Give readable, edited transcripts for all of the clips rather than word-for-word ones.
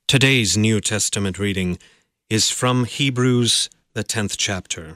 Today's New Testament reading is from Hebrews, the 10th chapter.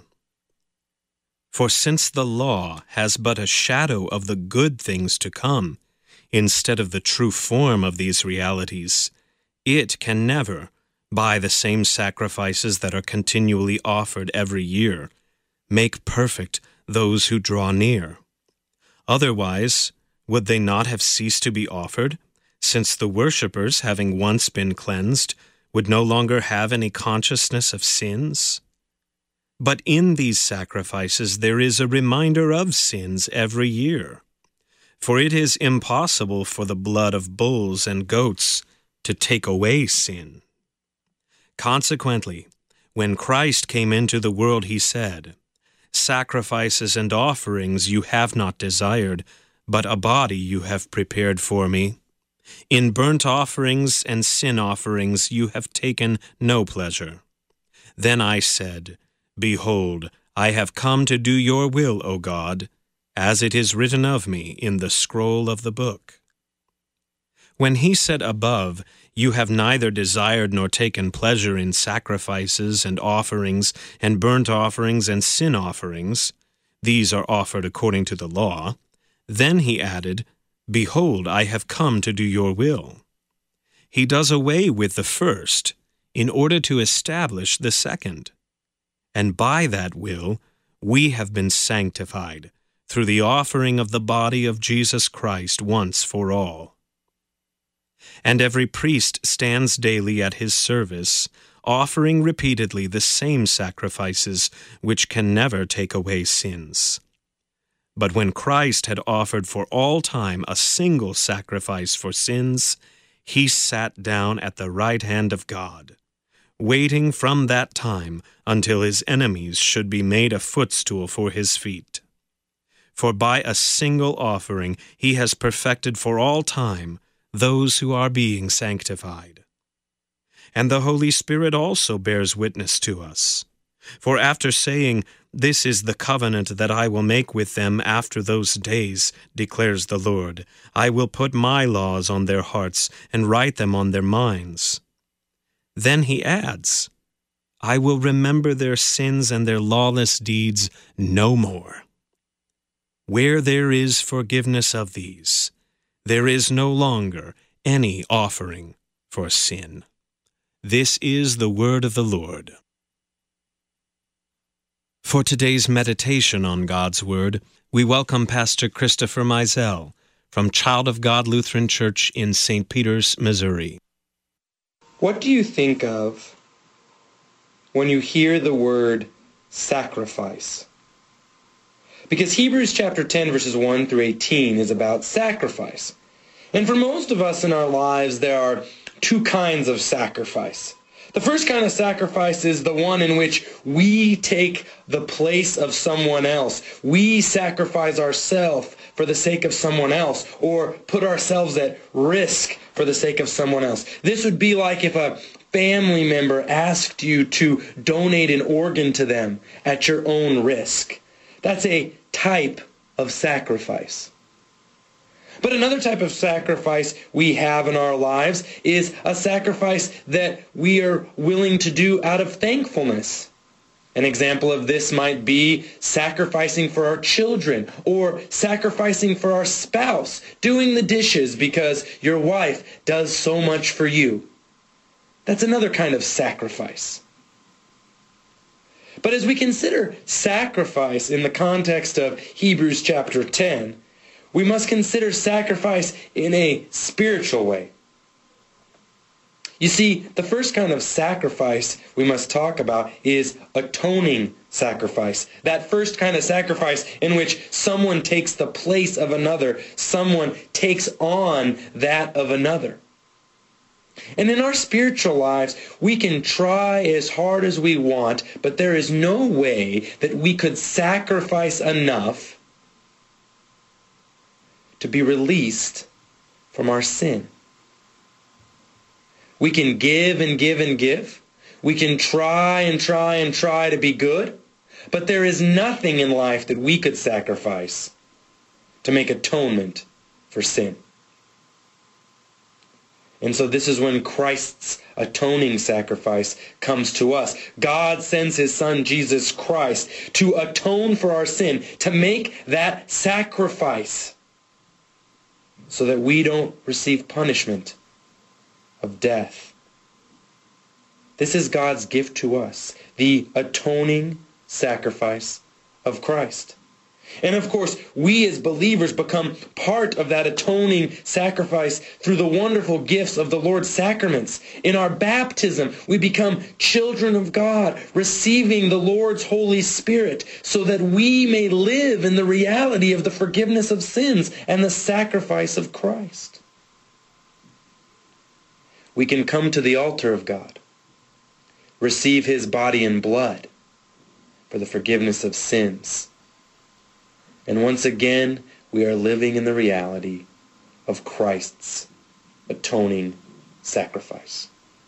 For since the law has but a shadow of the good things to come, instead of the true form of these realities, it can never, by the same sacrifices that are continually offered every year, make perfect those who draw near. Otherwise, would they not have ceased to be offered, since the worshippers, having once been cleansed, would no longer have any consciousness of sins? But in these sacrifices there is a reminder of sins every year. For it is impossible for the blood of bulls and goats to take away sin. Consequently, when Christ came into the world, he said, "Sacrifices and offerings you have not desired, but a body you have prepared for me. In burnt offerings and sin offerings you have taken no pleasure." Then I said, "Behold, I have come to do your will, O God, as it is written of me in the scroll of the book." When he said above, "You have neither desired nor taken pleasure in sacrifices and offerings and burnt offerings and sin offerings," these are offered according to the law, then he added, "Behold, I have come to do your will." He does away with the first in order to establish the second. And by that will, we have been sanctified through the offering of the body of Jesus Christ once for all. And every priest stands daily at his service, offering repeatedly the same sacrifices which can never take away sins. But when Christ had offered for all time a single sacrifice for sins, he sat down at the right hand of God, waiting from that time until his enemies should be made a footstool for his feet. For by a single offering he has perfected for all time those who are being sanctified. And the Holy Spirit also bears witness to us. For after saying, "This is the covenant that I will make with them after those days, declares the Lord, I will put my laws on their hearts and write them on their minds." Then he adds, "I will remember their sins and their lawless deeds no more." Where there is forgiveness of these, there is no longer any offering for sin. This is the word of the Lord. For today's meditation on God's Word, we welcome Pastor Christopher Mizell from Child of God Lutheran Church in St. Peters, Missouri. What do you think of when you hear the word sacrifice? Because Hebrews chapter 10, verses 1 through 18 is about sacrifice. And for most of us in our lives, there are two kinds of sacrifice. The first kind of sacrifice is the one in which we take the place of someone else. We sacrifice ourselves for the sake of someone else, or put ourselves at risk for the sake of someone else. This would be like if a family member asked you to donate an organ to them at your own risk. That's a type of sacrifice. But another type of sacrifice we have in our lives is a sacrifice that we are willing to do out of thankfulness. An example of this might be sacrificing for our children or sacrificing for our spouse, doing the dishes because your wife does so much for you. That's another kind of sacrifice. But as we consider sacrifice in the context of Hebrews chapter 10, we must consider sacrifice in a spiritual way. You see, the first kind of sacrifice we must talk about is atoning sacrifice. That first kind of sacrifice in which someone takes the place of another, someone takes on that of another. And in our spiritual lives, we can try as hard as we want, but there is no way that we could sacrifice enough to be released from our sin. We can give and give and give. We can try and try and try to be good. But there is nothing in life that we could sacrifice to make atonement for sin. And so this is when Christ's atoning sacrifice comes to us. God sends his Son, Jesus Christ, to atone for our sin, to make that sacrifice so that we don't receive punishment of death. This is God's gift to us, the atoning sacrifice of Christ. And of course, we as believers become part of that atoning sacrifice through the wonderful gifts of the Lord's sacraments. In our baptism, we become children of God, receiving the Lord's Holy Spirit, so that we may live in the reality of the forgiveness of sins and the sacrifice of Christ. We can come to the altar of God, receive his body and blood for the forgiveness of sins. And once again, we are living in the reality of Christ's atoning sacrifice.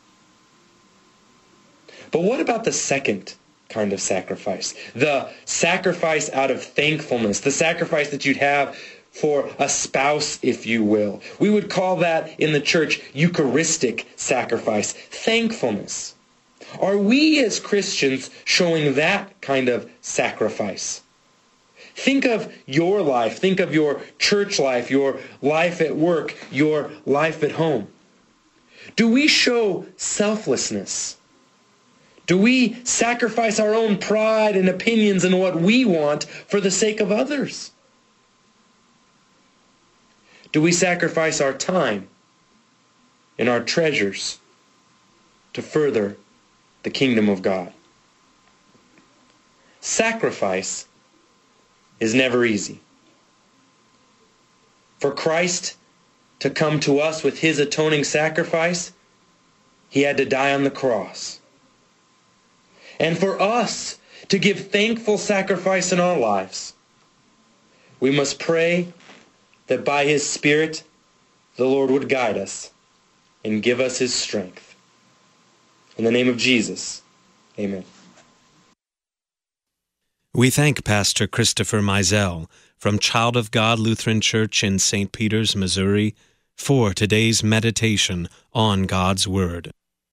But what about the second kind of sacrifice? The sacrifice out of thankfulness, the sacrifice that you'd have for a spouse, if you will. We would call that in the church Eucharistic sacrifice, thankfulness. Are we as Christians showing that kind of sacrifice? Think of your life. Think of your church life, your life at work, your life at home. Do we show selflessness? Do we sacrifice our own pride and opinions and what we want for the sake of others? Do we sacrifice our time and our treasures to further the kingdom of God? Sacrifice is never easy. For Christ to come to us with his atoning sacrifice, he had to die on the cross. And for us to give thankful sacrifice in our lives, we must pray that by his Spirit, the Lord would guide us and give us his strength. In the name of Jesus, amen. We thank Pastor Christopher Meisel from Child of God Lutheran Church in St. Peters, Missouri, for today's meditation on God's Word.